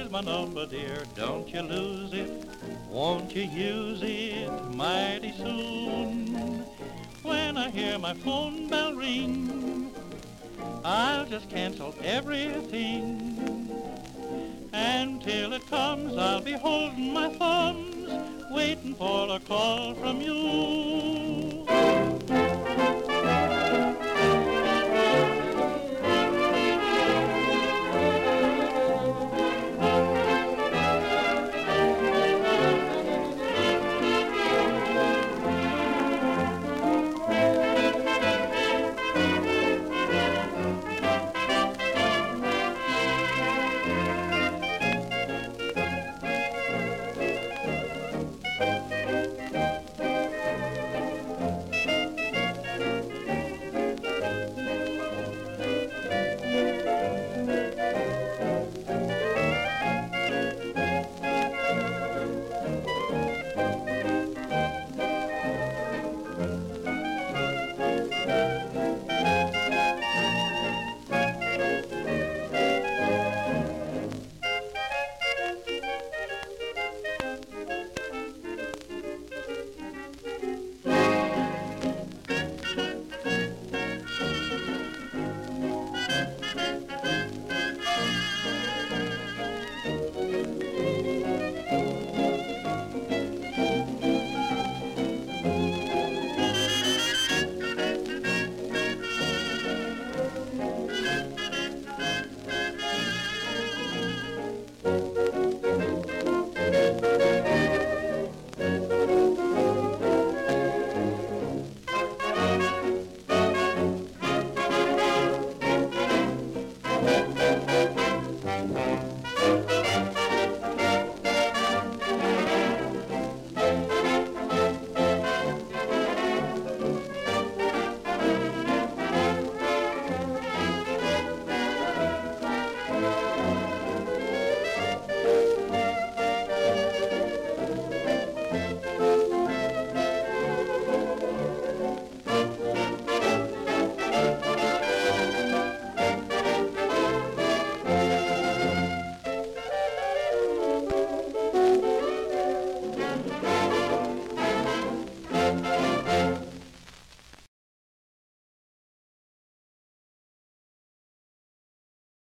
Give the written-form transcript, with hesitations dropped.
Here's my number, dear, don't you lose it. Won't you use it mighty soon? When I hear my phone bell ring, I'll just cancel everything. And till it comes, I'll be holding my thumbs, waiting for a call from you.